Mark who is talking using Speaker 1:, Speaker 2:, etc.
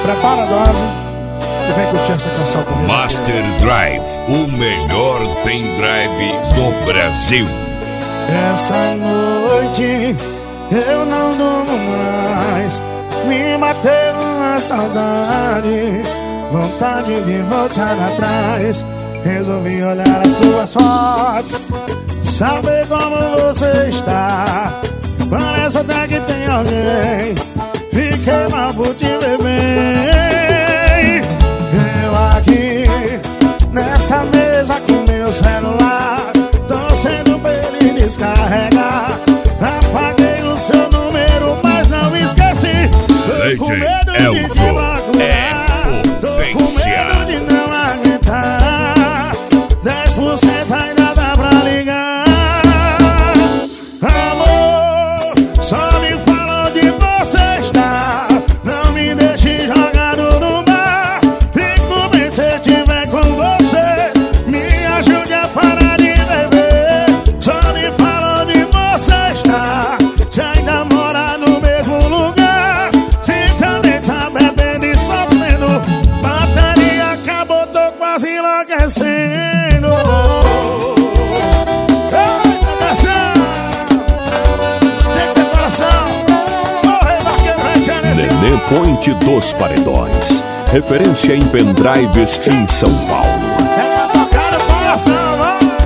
Speaker 1: prepara a dose e vem curtir essa canção comigo.
Speaker 2: Master Drive, o melhor pendrive do Brasil.
Speaker 1: Essa noite eu não durmo mais, me bateu uma saudade, vontade de voltar atrás. Resolvi olhar as suas fotos, saber como você está. Parece até que tem alguém, fiquei mal por te ver bem. Eu aqui, nessa mesa com meu celular, torcendo pra ele descarregar. Apaguei o seu número, mas não esqueci. Tô com medo de te magoar, tô com medo de não aguentar. 10% ainda dá pra ligar. Amor, só me fala onde você está. Não me deixe jogado no mar. Fico bem se estiver com você. Me ajude a parar de beber. Só me fala onde você está. Se ainda mora no mesmo lugar. Se também tá bebendo e sofrendo. Bateria acabou, tô quase enlouquecendo.
Speaker 3: Nenê Point dos Paredões, referência em pendrives em São Paulo.
Speaker 1: É pra tocar no coração, vai!